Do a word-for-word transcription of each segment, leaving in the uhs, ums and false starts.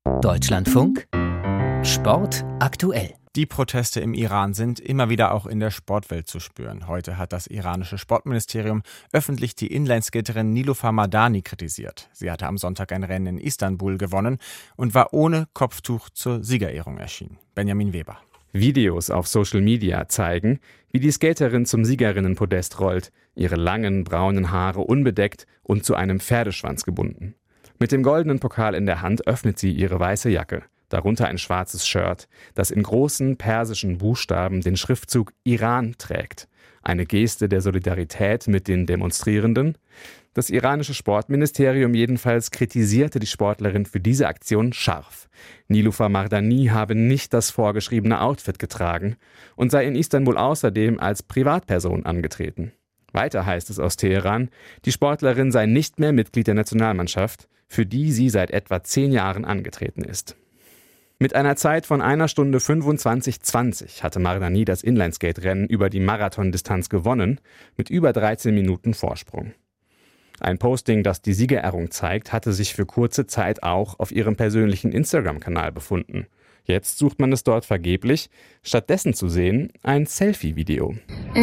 Deutschlandfunk Sport aktuell. Die Proteste im Iran sind immer wieder auch in der Sportwelt zu spüren. Heute hat das iranische Sportministerium öffentlich die Inlineskaterin Niloufar Mardani kritisiert. Sie hatte am Sonntag ein Rennen in Istanbul gewonnen und war ohne Kopftuch zur Siegerehrung erschienen. Benjamin Weber. Videos auf Social Media zeigen, wie die Skaterin zum Siegerinnenpodest rollt, ihre langen braunen Haare unbedeckt und zu einem Pferdeschwanz gebunden. Mit dem goldenen Pokal in der Hand öffnet sie ihre weiße Jacke, darunter ein schwarzes Shirt, das in großen persischen Buchstaben den Schriftzug Iran trägt. Eine Geste der Solidarität mit den Demonstrierenden. Das iranische Sportministerium jedenfalls kritisierte die Sportlerin für diese Aktion scharf. Niloufar Mardani habe nicht das vorgeschriebene Outfit getragen und sei in Istanbul außerdem als Privatperson angetreten. Weiter heißt es aus Teheran, die Sportlerin sei nicht mehr Mitglied der Nationalmannschaft, für die sie seit etwa zehn Jahren angetreten ist. Mit einer Zeit von einer Stunde fünfundzwanzig zwanzig hatte Mardani das Inlineskate-Rennen über die Marathondistanz gewonnen, mit über dreizehn Minuten Vorsprung. Ein Posting, das die Siegerehrung zeigt, hatte sich für kurze Zeit auch auf ihrem persönlichen Instagram-Kanal befunden. Jetzt sucht man es dort vergeblich, stattdessen zu sehen ein Selfie-Video.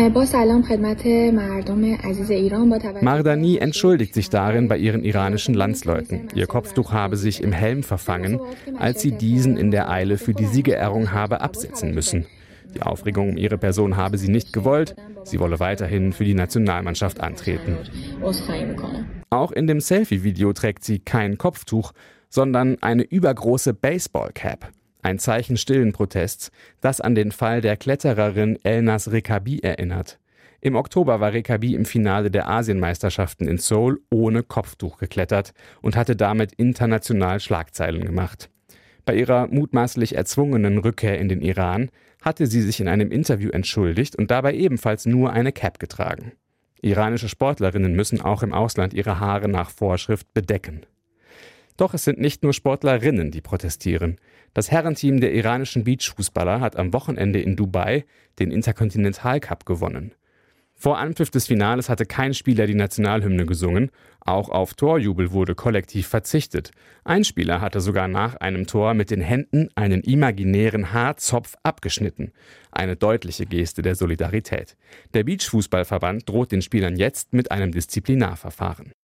Mardani entschuldigt sich darin bei ihren iranischen Landsleuten. Ihr Kopftuch habe sich im Helm verfangen, als sie diesen in der Eile für die Siegerehrung habe absetzen müssen. Die Aufregung um ihre Person habe sie nicht gewollt, sie wolle weiterhin für die Nationalmannschaft antreten. Auch in dem Selfie-Video trägt sie kein Kopftuch, sondern eine übergroße Baseball-Cap. Ein Zeichen stillen Protests, das an den Fall der Klettererin Elnaz Rekabi erinnert. Im Oktober war Rekabi im Finale der Asienmeisterschaften in Seoul ohne Kopftuch geklettert und hatte damit international Schlagzeilen gemacht. Bei ihrer mutmaßlich erzwungenen Rückkehr in den Iran hatte sie sich in einem Interview entschuldigt und dabei ebenfalls nur eine Cap getragen. Iranische Sportlerinnen müssen auch im Ausland ihre Haare nach Vorschrift bedecken. Doch es sind nicht nur Sportlerinnen, die protestieren. Das Herrenteam der iranischen Beachfußballer hat am Wochenende in Dubai den Intercontinental Cup gewonnen. Vor Anpfiff des Finales hatte kein Spieler die Nationalhymne gesungen. Auch auf Torjubel wurde kollektiv verzichtet. Ein Spieler hatte sogar nach einem Tor mit den Händen einen imaginären Haarzopf abgeschnitten. Eine deutliche Geste der Solidarität. Der Beachfußballverband droht den Spielern jetzt mit einem Disziplinarverfahren.